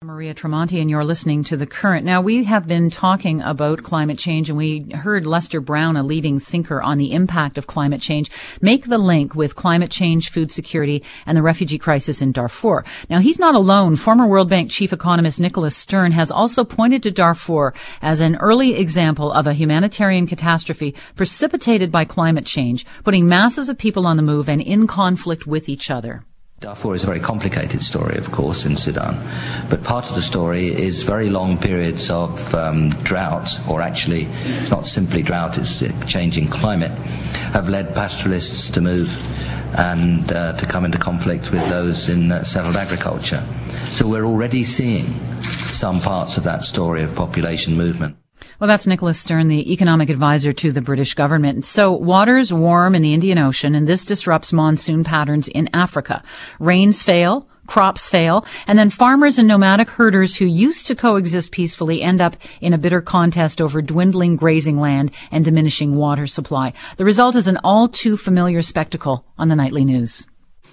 Maria Tremonti, and you're listening to The Current. Now, we have been talking about climate change, and we heard Lester Brown, a leading thinker on the impact of climate change, make the link with climate change, food security, and the refugee crisis in Darfur. Now, he's not alone. Former World Bank chief economist Nicholas Stern has also pointed to Darfur as an early example of a humanitarian catastrophe precipitated by climate change, putting masses of people on the move and in conflict with each other. Darfur is a very complicated story, of course, in Sudan, but part of the story is very long periods of drought, or actually it's not simply drought, it's changing climate, have led pastoralists to move and to come into conflict with those in settled agriculture. So we're already seeing some parts of that story of population movement. Well, that's Nicholas Stern, the economic advisor to the British government. So waters warm in the Indian Ocean, and this disrupts monsoon patterns in Africa. Rains fail, crops fail, and then farmers and nomadic herders who used to coexist peacefully end up in a bitter contest over dwindling grazing land and diminishing water supply. The result is an all too familiar spectacle on the nightly news.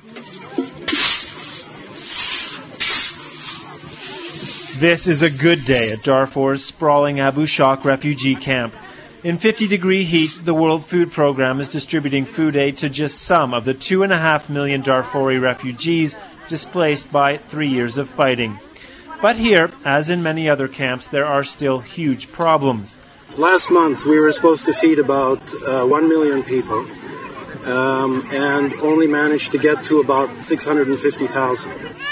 This is a good day at Darfur's sprawling Abu Shak refugee camp. In 50-degree heat, the World Food Programme is distributing food aid to just some of the 2.5 million Darfuri refugees displaced by 3 years of fighting. But here, as in many other camps, there are still huge problems. Last month, we were supposed to feed about 1 million people and only managed to get to about 650,000.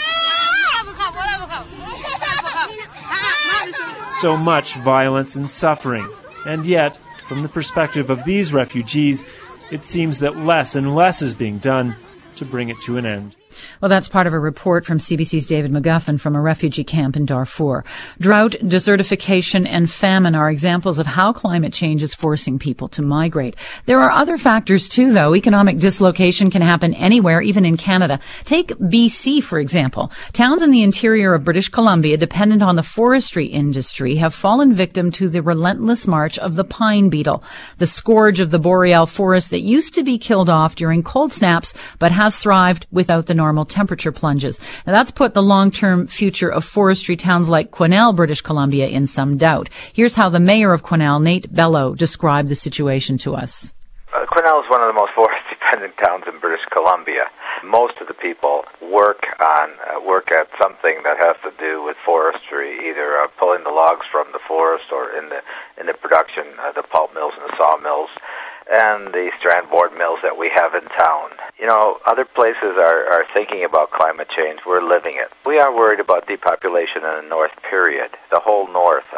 So much violence and suffering. And yet, from the perspective of these refugees, it seems that less and less is being done to bring it to an end. Well, that's part of a report from CBC's David McGuffin from a refugee camp in Darfur. Drought, desertification, and famine are examples of how climate change is forcing people to migrate. There are other factors, too, though. Economic dislocation can happen anywhere, even in Canada. Take BC, for example. Towns in the interior of British Columbia, dependent on the forestry industry, have fallen victim to the relentless march of the pine beetle, the scourge of the boreal forest that used to be killed off during cold snaps, but has thrived without the normal temperature plunges. Now, that's put the long-term future of forestry towns like Quesnel, British Columbia, in some doubt. Here's how the mayor of Quesnel, Nate Bello, described the situation to us. Quesnel is one of the most forest-dependent towns in British Columbia. Most of the people work at something that has to do with forestry, either pulling the logs from the forest or in the production, the pulp mills and the sawmills, and the strand board mills that we have in town. You know, other places are thinking about climate change. We're living it. We are worried about depopulation in the north, period. The whole north,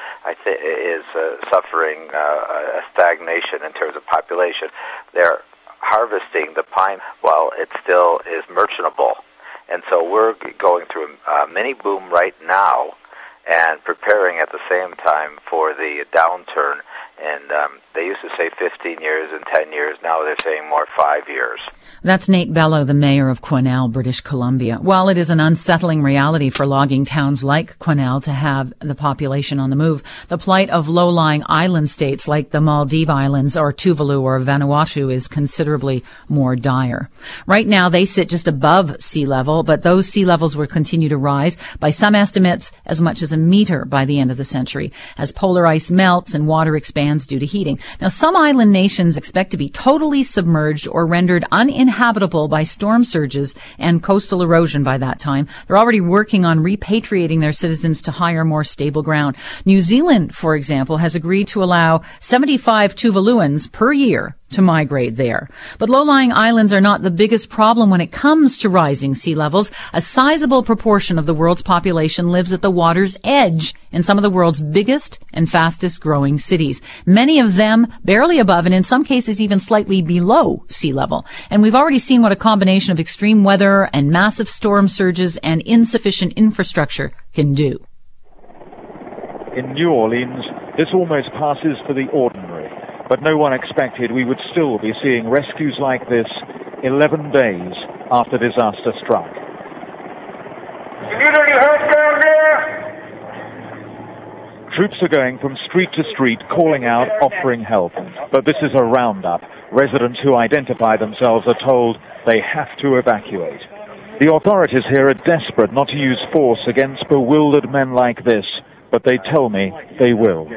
is suffering a stagnation in terms of population. They're harvesting the pine while it still is merchantable. And so we're going through a mini boom right now and preparing at the same time for the downturn. And they used to say 15 years and 10 years. Now they're saying more 5 years. That's Nate Bello, the mayor of Quesnel, British Columbia. While it is an unsettling reality for logging towns like Quesnel to have the population on the move, the plight of low-lying island states like the Maldives Islands or Tuvalu or Vanuatu is considerably more dire. Right now, they sit just above sea level, but those sea levels will continue to rise by some estimates as much as a meter by the end of the century as polar ice melts and water expands due to heating. Now, some island nations expect to be totally submerged or rendered uninhabitable by storm surges and coastal erosion by that time. They're already working on repatriating their citizens to higher, more stable ground. New Zealand, for example, has agreed to allow 75 Tuvaluans per year to migrate there. But low-lying islands are not the biggest problem when it comes to rising sea levels. A sizable proportion of the world's population lives at the water's edge in some of the world's biggest and fastest growing cities. Many of them barely above and in some cases even slightly below sea level. And we've already seen what a combination of extreme weather and massive storm surges and insufficient infrastructure can do. In New Orleans, this almost passes for the ordinary. But no one expected we would still be seeing rescues like this 11 days after disaster struck. You need any help down there? Troops are going from street to street, calling out, offering help. But this is a roundup. Residents who identify themselves are told they have to evacuate. The authorities here are desperate not to use force against bewildered men like this, but they tell me they will.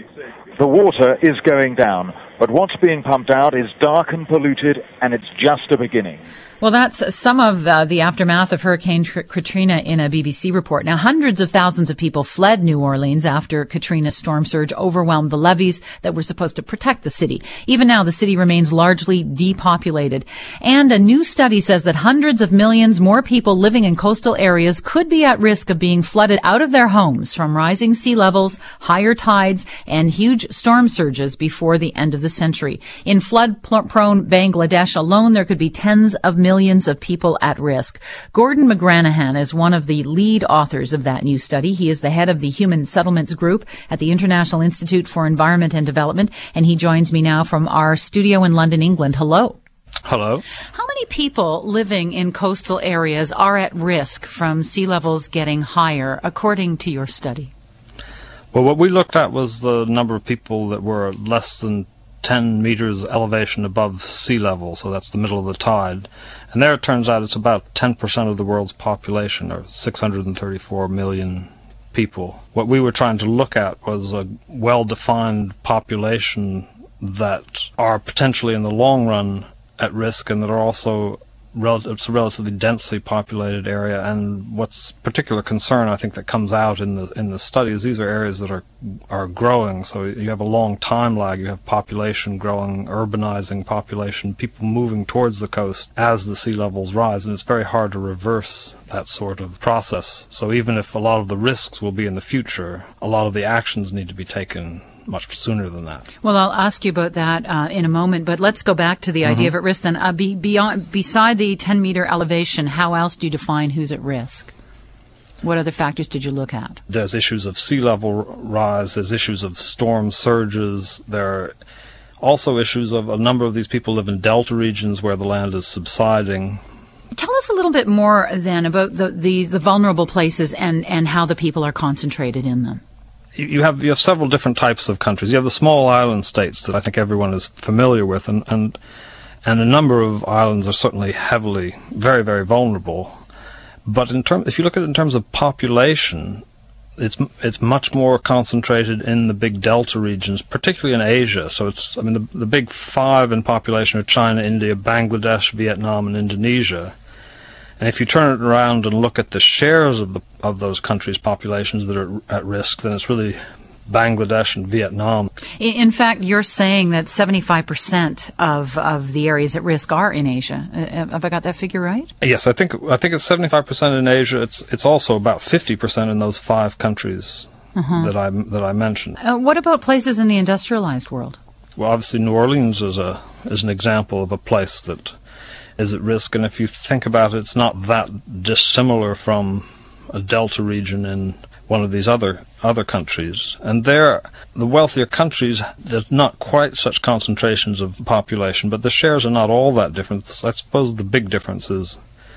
The water is going down, but what's being pumped out is dark and polluted, and it's just a beginning. Well, that's some of the aftermath of Hurricane Katrina in a BBC report. Now, hundreds of thousands of people fled New Orleans after Katrina's storm surge overwhelmed the levees that were supposed to protect the city. Even now, the city remains largely depopulated. And a new study says that hundreds of millions more people living in coastal areas could be at risk of being flooded out of their homes from rising sea levels, higher tides, and huge storm surges before the end of the century. In flood-prone Bangladesh alone, there could be tens of millions of people at risk. Gordon McGranahan is one of the lead authors of that new study. He is the head of the Human Settlements Group at the International Institute for Environment and Development, and he joins me now from our studio in London, England. Hello. Hello. How many people living in coastal areas are at risk from sea levels getting higher, according to your study? Well, what we looked at was the number of people that were less than 10 meters elevation above sea level, so that's the middle of the tide. And there it turns out it's about 10% of the world's population, or 634 million people. What we were trying to look at was a well-defined population that are potentially in the long run at risk and that are also it's a relatively densely populated area. And what's particular concern, I think, that comes out in the study is these are areas that are growing. So you have a long time lag. You have population growing, urbanizing population, people moving towards the coast as the sea levels rise, and it's very hard to reverse that sort of process. So even if a lot of the risks will be in the future, a lot of the actions need to be taken much sooner than that. Well, I'll ask you about that in a moment, but let's go back to the idea of at risk then. Beside the 10-meter elevation, how else do you define who's at risk? What other factors did you look at? There's issues of sea level rise, there's issues of storm surges, there are also issues of a number of these people live in delta regions where the land is subsiding. Tell us a little bit more then about the vulnerable places and how the people are concentrated in them. You have several different types of countries. You have the small island states that I think everyone is familiar with, and a number of islands are certainly very, very vulnerable. But if you look at it in terms of population, it's much more concentrated in the big delta regions, particularly in Asia. So the big five in population are China, India, Bangladesh, Vietnam, and Indonesia. And if you turn it around and look at the shares of those countries' populations that are at risk, then it's really Bangladesh and Vietnam. In fact, you're saying that 75% of the areas at risk are in Asia. Have I got that figure right? Yes, I think it's 75% in Asia. It's also about 50% in those five countries that I mentioned. What about places in the industrialized world? Well, obviously New Orleans is an example of a place that is at risk, and if you think about it, it's not that dissimilar from a delta region in one of these other countries. And there, the wealthier countries, there's not quite such concentrations of population, but the shares are not all that different. I suppose the big difference is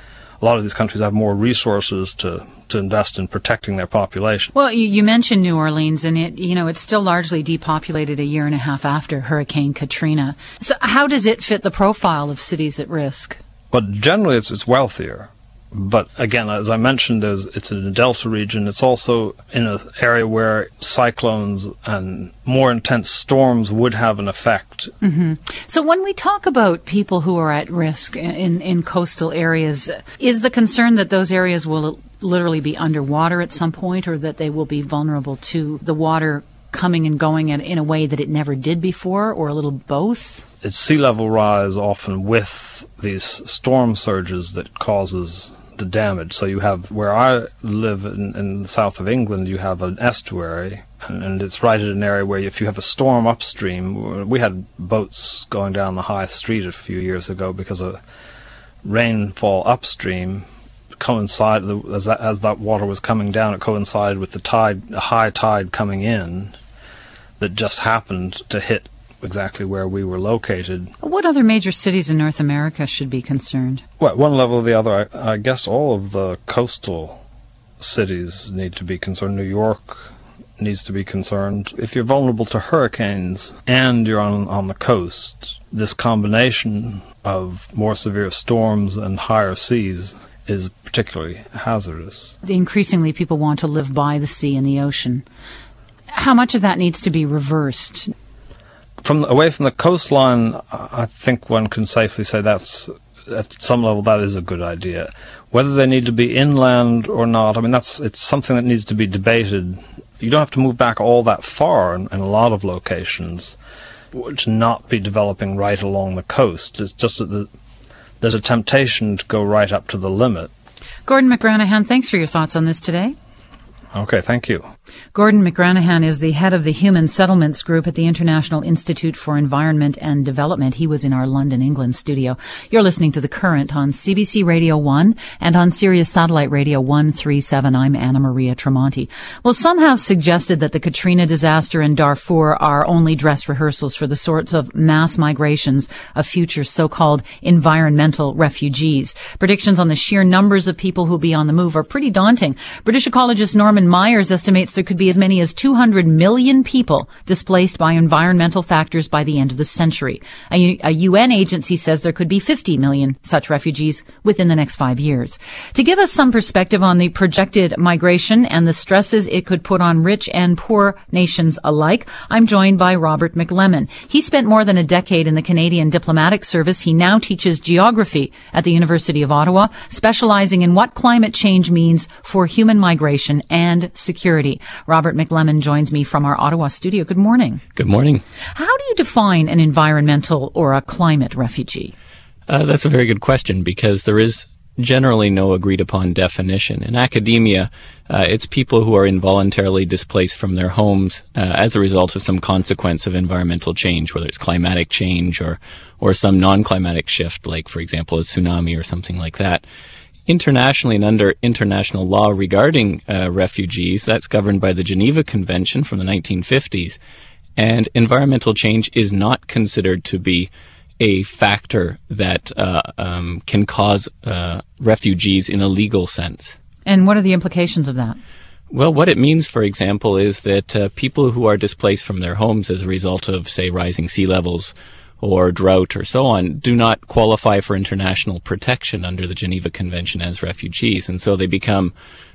a lot of these countries have more resources to invest in protecting their population. Well, you mentioned New Orleans, and it's still largely depopulated a year and a half after Hurricane Katrina. So how does it fit the profile of cities at risk? But generally it's wealthier. But again, as I mentioned, it's in a delta region. It's also in an area where cyclones and more intense storms would have an effect. Mm-hmm. So when we talk about people who are at risk in coastal areas, is the concern that those areas will literally be underwater at some point, or that they will be vulnerable to the water coming and going in a way that it never did before, or a little both? It's sea level rise often with these storm surges that causes the damage. So you have, where I live in the south of England, you have an estuary, and it's right at an area where if you have a storm upstream, we had boats going down the high street a few years ago because of rainfall upstream coincided, as that water was coming down, it coincided with the high tide coming in that just happened to hit exactly where we were located. What other major cities in North America should be concerned? Well, at one level or the other, I guess all of the coastal cities need to be concerned. New York needs to be concerned. If you're vulnerable to hurricanes and you're on the coast, this combination of more severe storms and higher seas is particularly hazardous. Increasingly, people want to live by the sea and the ocean. How much of that needs to be reversed? Away from the coastline, I think one can safely say that's, at some level, that is a good idea. Whether they need to be inland or not, it's something that needs to be debated. You don't have to move back all that far in a lot of locations to not be developing right along the coast. It's just that there's a temptation to go right up to the limit. Gordon McGranahan, thanks for your thoughts on this today. Okay, thank you. Gordon McGranahan is the head of the Human Settlements Group at the International Institute for Environment and Development. He was in our London, England studio. You're listening to The Current on CBC Radio 1 and on Sirius Satellite Radio 137. I'm Anna Maria Tremonti. Well, some have suggested that the Katrina disaster in Darfur are only dress rehearsals for the sorts of mass migrations of future so-called environmental refugees. Predictions on the sheer numbers of people who'll be on the move are pretty daunting. British ecologist Norman Myers estimates there could be as many as 200 million people displaced by environmental factors by the end of the century. A UN agency says there could be 50 million such refugees within the next 5 years. To give us some perspective on the projected migration and the stresses it could put on rich and poor nations alike, I'm joined by Robert McLemmon. He spent more than a decade in the Canadian Diplomatic Service. He now teaches geography at the University of Ottawa, specializing in what climate change means for human migration and security. Robert McLemmon joins me from our Ottawa studio. Good morning. Good morning. How do you define an environmental or a climate refugee? That's a very good question, because there is generally no agreed upon definition. In academia, it's people who are involuntarily displaced from their homes as a result of some consequence of environmental change, whether it's climatic change or some non-climatic shift, like, for example, a tsunami or something like that. Internationally and under international law regarding refugees, that's governed by the Geneva Convention from the 1950s. And environmental change is not considered to be a factor that can cause refugees in a legal sense. And what are the implications of that? Well, what it means, for example, is that people who are displaced from their homes as a result of, say, rising sea levels or drought or so on, do not qualify for international protection under the Geneva Convention as refugees. And so they become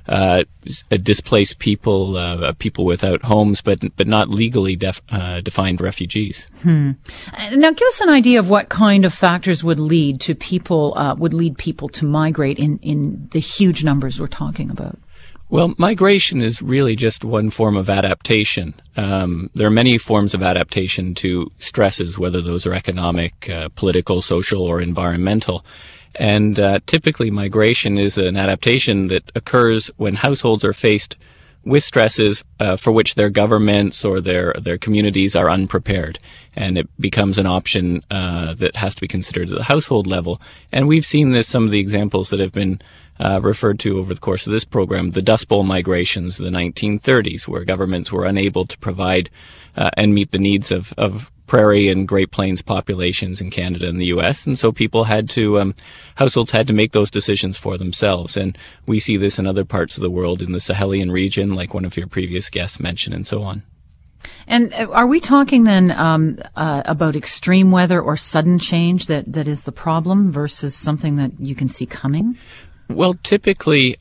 displaced people, people without homes, but not legally defined refugees. Now, give us an idea of what kind of factors would lead people to migrate in the huge numbers we're talking about. Well, migration is really just one form of adaptation. There are many forms of adaptation to stresses, whether those are economic, political, social, or environmental. And typically migration is an adaptation that occurs when households are faced with stresses for which their governments or their communities are unprepared. And it becomes an option that has to be considered at the household level. And we've seen this, some of the examples that have been referred to over the course of this program, the Dust Bowl migrations of the 1930s, where governments were unable to provide and meet the needs of prairie and Great Plains populations in Canada and the U.S., and so people had to, households had to make those decisions for themselves. And we see this in other parts of the world, in the Sahelian region, like one of your previous guests mentioned, and so on. And are we talking then about extreme weather or sudden change that is the problem versus something that you can see coming? Well, typically,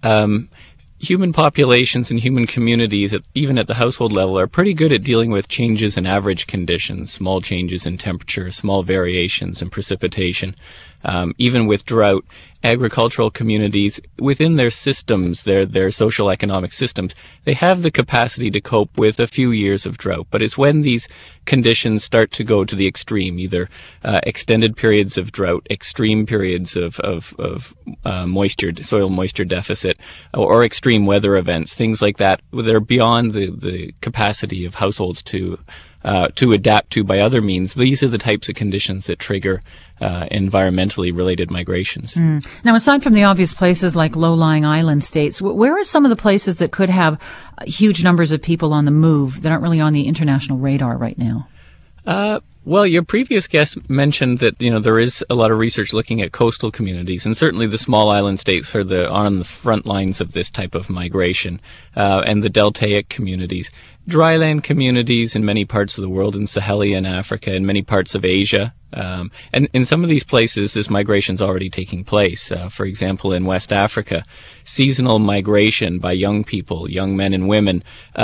human populations and human communities, even at the household level, are pretty good at dealing with changes in average conditions, small changes in temperature, small variations in precipitation. Even with drought, agricultural communities, within their systems, their social economic systems, they have the capacity to cope with a few years of drought. But it's when these conditions start to go to the extreme, either extended periods of drought, extreme periods of moisture, soil moisture deficit, or extreme weather events, things like that, that are beyond the capacity of households to adapt to by other means. These are the types of conditions that trigger environmentally related migrations. Now, aside from the obvious places like low-lying island states, where are some of the places that could have huge numbers of people on the move that aren't really on the international radar right now? Well, your previous guest mentioned that, there is a lot of research looking at coastal communities, and certainly the small island states are on the front lines of this type of migration, and the deltaic communities. dryland communities in many parts of the world, in Sahelian Africa, in many parts of Asia. And in some of these places, this migration is already taking place. For example, in West Africa, seasonal migration by young people, young men and women,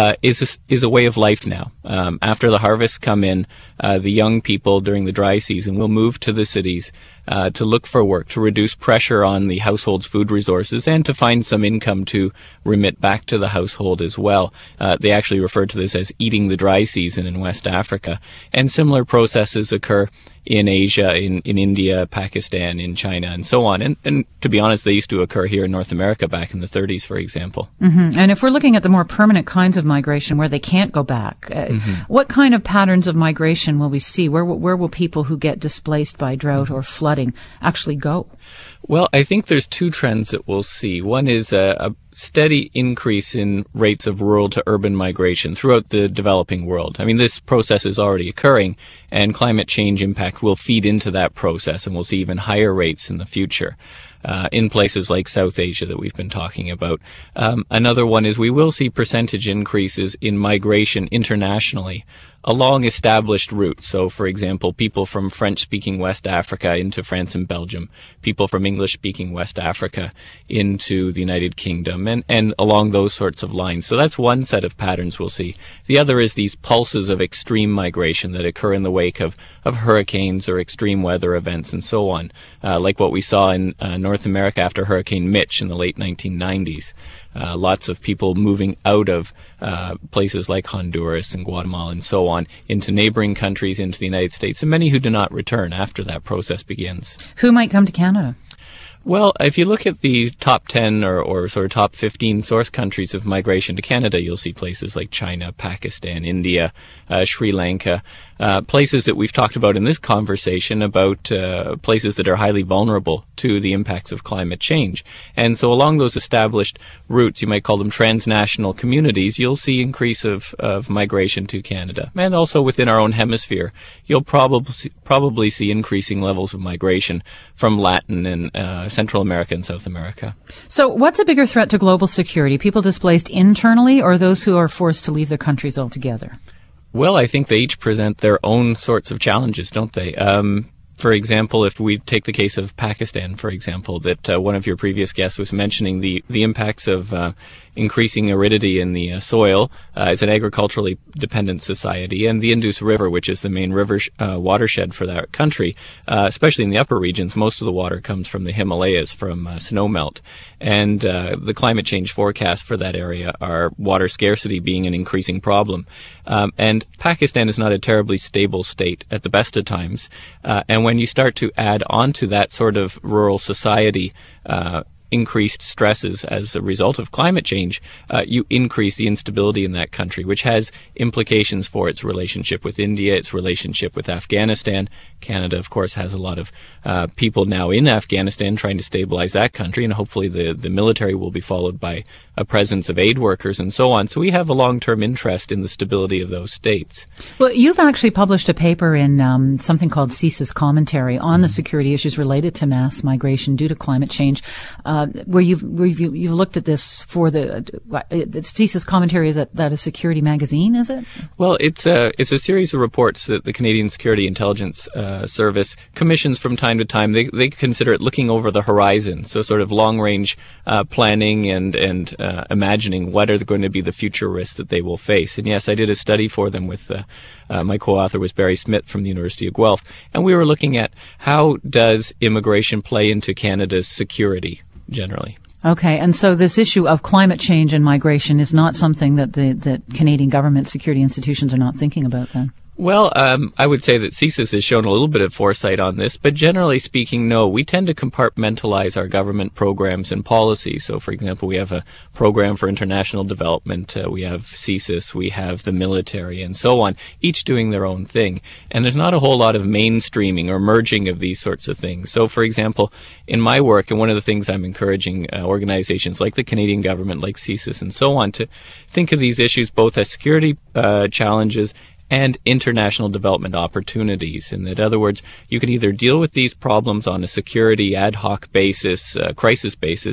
is a way of life now. After the harvests come in, the young people during the dry season will move to the cities to look for work, to reduce pressure on the household's food resources, and to find some income to remit back to the household as well. They actually refer to this as eating the dry season in West Africa. And similar processes occur in Asia, in India, Pakistan, in China, and so on. And to be honest, they used to occur here in North America back in the 30s, for example. Mm-hmm. And if we're looking at the more permanent kinds of migration where they can't go back, what kind of patterns of migration will we see? Where will people who get displaced by drought or flooding actually go? Well, I think there's two trends that we'll see. One is a steady increase in rates of rural to urban migration throughout the developing world. I mean, this process is already occurring, and climate change impact will feed into that process, and we'll see even higher rates in the future. In places like South Asia that we've been talking about. Another one is we will see percentage increases in migration internationally along established routes. So, for example, people from French-speaking West Africa into France and Belgium, people from English-speaking West Africa into the United Kingdom, and along those sorts of lines. So that's one set of patterns we'll see. The other is these pulses of extreme migration that occur in the wake of hurricanes or extreme weather events and so on, like what we saw in North America after Hurricane Mitch in the late 1990s. Lots of people moving out of places like Honduras and Guatemala and so on into neighboring countries, into the United States, and many who do not return after that process begins. Who might come to Canada? Well, if you look at the top 10 or sort of top 15 source countries of migration to Canada, you'll see places like China, Pakistan, India, Sri Lanka, places that we've talked about in this conversation about places that are highly vulnerable to the impacts of climate change. And so along those established routes, you might call them transnational communities, you'll see increase of migration to Canada. And also within our own hemisphere, you'll probably see increasing levels of migration from Latin and Central America and South America. So what's a bigger threat to global security, people displaced internally or those who are forced to leave their countries altogether? Well, I think they each present their own sorts of challenges, don't they? For example, if we take the case of Pakistan, for example, that one of your previous guests was mentioning the impacts of increasing aridity in the soil as an agriculturally dependent society, and the Indus River, which is the main river watershed for that country, especially in the upper regions. Most of the water comes from the Himalayas, from snowmelt. And the climate change forecasts for that area are water scarcity being an increasing problem. And Pakistan is not a terribly stable state at the best of times. And when you start to add on to that sort of rural society, increased stresses as a result of climate change, you increase the instability in that country, which has implications for its relationship with India, its relationship with Afghanistan. Canada, of course, has a lot of people now in Afghanistan trying to stabilize that country, and hopefully the military will be followed by a presence of aid workers and so on. So we have a long-term interest in the stability of those states. Well, you've actually published a paper in something called CSIS Commentary on the security issues related to mass migration due to climate change, where you've looked at this for the CSIS Commentary. Is that a security magazine, is it? Well, it's a series of reports that the Canadian Security Intelligence Service commissions from time to time. They consider it looking over the horizon, so sort of long-range planning and imagining what are going to be the future risks that they will face. And yes, I did a study for them with my co-author was Barry Smith from the University of Guelph, and we were looking at how does immigration play into Canada's security generally. Okay, and so this issue of climate change and migration is not something that the Canadian government security institutions are not thinking about then? Well, I would say that CSIS has shown a little bit of foresight on this, but generally speaking, no. We tend to compartmentalize our government programs and policies. So, for example, we have a program for international development, we have CSIS, we have the military, and so on, each doing their own thing. And there's not a whole lot of mainstreaming or merging of these sorts of things. So, for example, in my work, and one of the things I'm encouraging organizations like the Canadian government, like CSIS, and so on, to think of these issues both as security challenges and international development opportunities. In other words, you can either deal with these problems on a security ad hoc basis, crisis basis,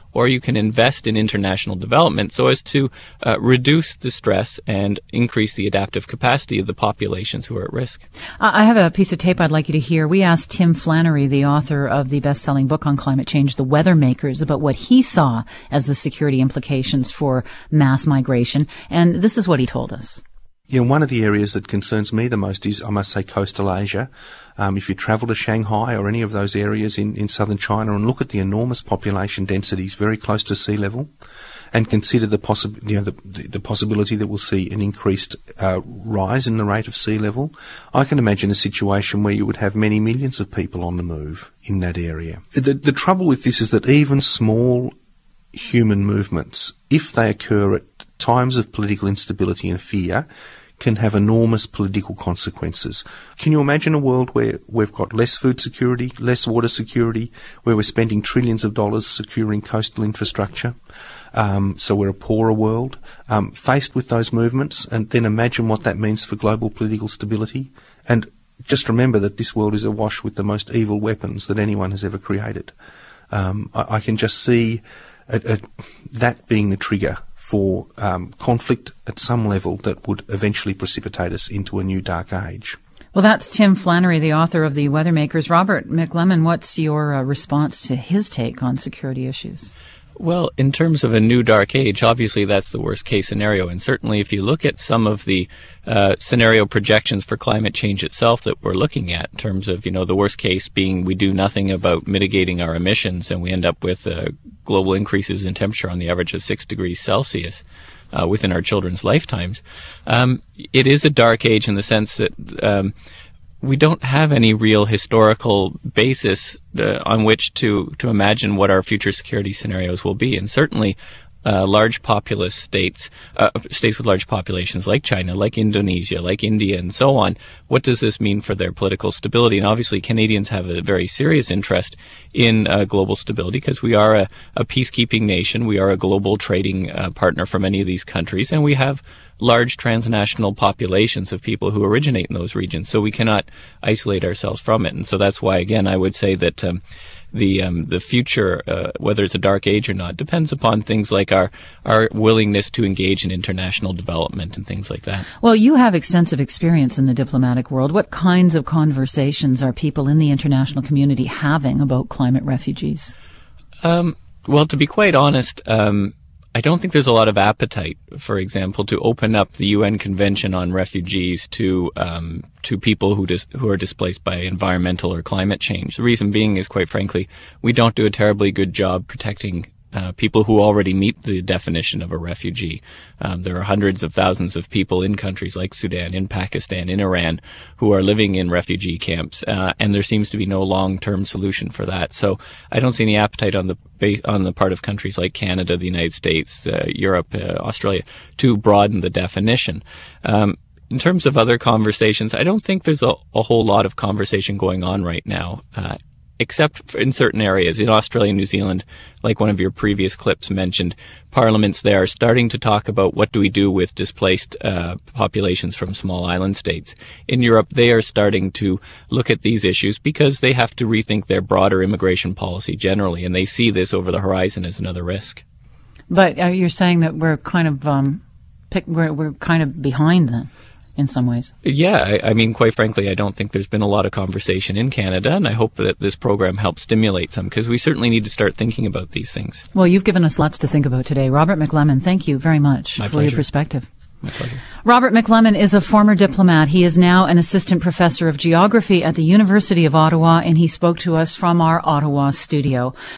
or you can invest in international development so as to reduce the stress and increase the adaptive capacity of the populations who are at risk. I have a piece of tape I'd like you to hear. We asked Tim Flannery, the author of the best-selling book on climate change, The Weather Makers, about what he saw as the security implications for mass migration, and this is what he told us. One of the areas that concerns me the most is, I must say, coastal Asia. If you travel to Shanghai or any of those areas in southern China and look at the enormous population densities very close to sea level, and consider the possibility that we'll see an increased rise in the rate of sea level, I can imagine a situation where you would have many millions of people on the move in that area. The trouble with this is that even small human movements, if they occur at times of political instability and fear, can have enormous political consequences. Can you imagine a world where we've got less food security, less water security, where we're spending trillions of dollars securing coastal infrastructure? So we're a poorer world, faced with those movements, and then imagine what that means for global political stability. And just remember that this world is awash with the most evil weapons that anyone has ever created. I can just see that being the trigger for conflict at some level that would eventually precipitate us into a new dark age. Well, that's Tim Flannery, the author of The Weather Makers. Robert McLemmon, what's your response to his take on security issues? Well, in terms of a new dark age, obviously that's the worst case scenario. And certainly if you look at some of the scenario projections for climate change itself that we're looking at, in terms of, the worst case being we do nothing about mitigating our emissions and we end up with global increases in temperature on the average of 6 degrees Celsius within our children's lifetimes. It is a dark age in the sense that we don't have any real historical basis on which to imagine what our future security scenarios will be. And certainly large populous states with large populations like China, like Indonesia, like India, and so on, what does this mean for their political stability? And obviously Canadians have a very serious interest in global stability because we are a peacekeeping nation. We are a global trading partner for many of these countries, and we have large transnational populations of people who originate in those regions, so we cannot isolate ourselves from it. And so that's why, again, I would say that the future, whether it's a dark age or not, depends upon things like our willingness to engage in international development and things like that. Well, you have extensive experience in the diplomatic world. What kinds of conversations are people in the international community having about climate refugees? Well, to be quite honest, I don't think there's a lot of appetite, for example, to open up the UN Convention on Refugees to people who are displaced by environmental or climate change. The reason being is, quite frankly, we don't do a terribly good job protecting people who already meet the definition of a refugee. There are hundreds of thousands of people in countries like Sudan, in Pakistan, in Iran, who are living in refugee camps, and there seems to be no long-term solution for that. So I don't see any appetite on the part of countries like Canada, the United States, Europe, Australia, to broaden the definition. In terms of other conversations, I don't think there's a whole lot of conversation going on right now. Except in certain areas. In Australia and New Zealand, like one of your previous clips mentioned, parliaments there are starting to talk about what do we do with displaced populations from small island states. In Europe, they are starting to look at these issues because they have to rethink their broader immigration policy generally, and they see this over the horizon as another risk. But you're saying that we're kind of we're kind of behind them in some ways. Yeah, I mean, quite frankly, I don't think there's been a lot of conversation in Canada, and I hope that this program helps stimulate some, because we certainly need to start thinking about these things. Well, you've given us lots to think about today. Robert McLemmon, thank you very much for your perspective. My pleasure. Robert McLemmon is a former diplomat. He is now an assistant professor of geography at the University of Ottawa, and he spoke to us from our Ottawa studio.